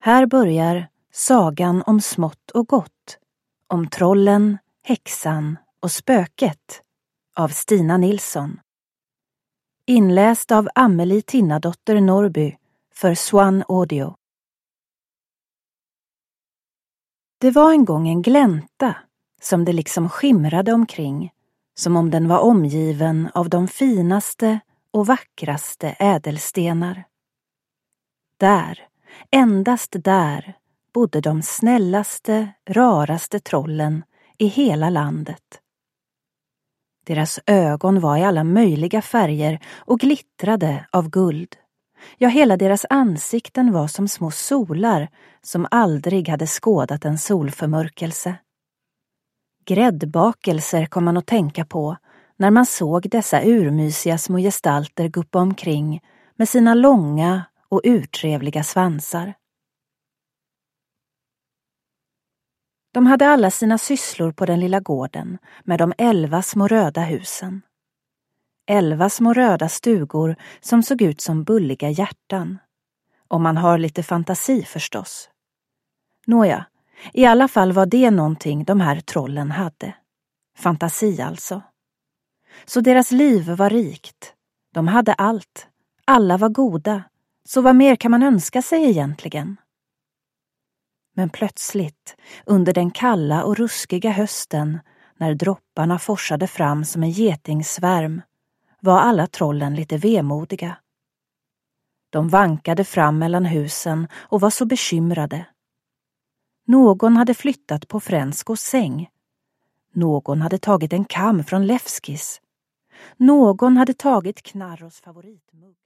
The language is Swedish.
Här börjar sagan om smått och gott, om trollen, häxan och spöket av Stina Nilsson. Inläst av Amelie Tinnadotter Norby för Swan Audio. Det var en gång en glänta som det liksom skimrade omkring, som om den var omgiven av de finaste och vackraste ädelstenar. Där, endast där, bodde de snällaste, raraste trollen i hela landet. Deras ögon var i alla möjliga färger och glittrade av guld. Ja, hela deras ansikten var som små solar som aldrig hade skådat en solförmörkelse. Gräddbakelser kom man att tänka på när man såg dessa urmysiga små gestalter guppa omkring med sina långa och urtrevliga svansar. De hade alla sina sysslor på den lilla gården med de 11 små röda husen. 11 små röda stugor som såg ut som bulliga hjärtan. Om man har lite fantasi förstås. Nåja, i alla fall var det någonting de här trollen hade. Fantasi alltså. Så deras liv var rikt. De hade allt. Alla var goda. Så vad mer kan man önska sig egentligen? Men plötsligt, under den kalla och ruskiga hösten, när dropparna forsade fram som en getingsvärm, var alla trollen lite vemodiga. De vankade fram mellan husen och var så bekymrade. Någon hade flyttat på Frenskos säng. Någon hade tagit en kam från Levskis. Någon hade tagit Knarros favoritmugg.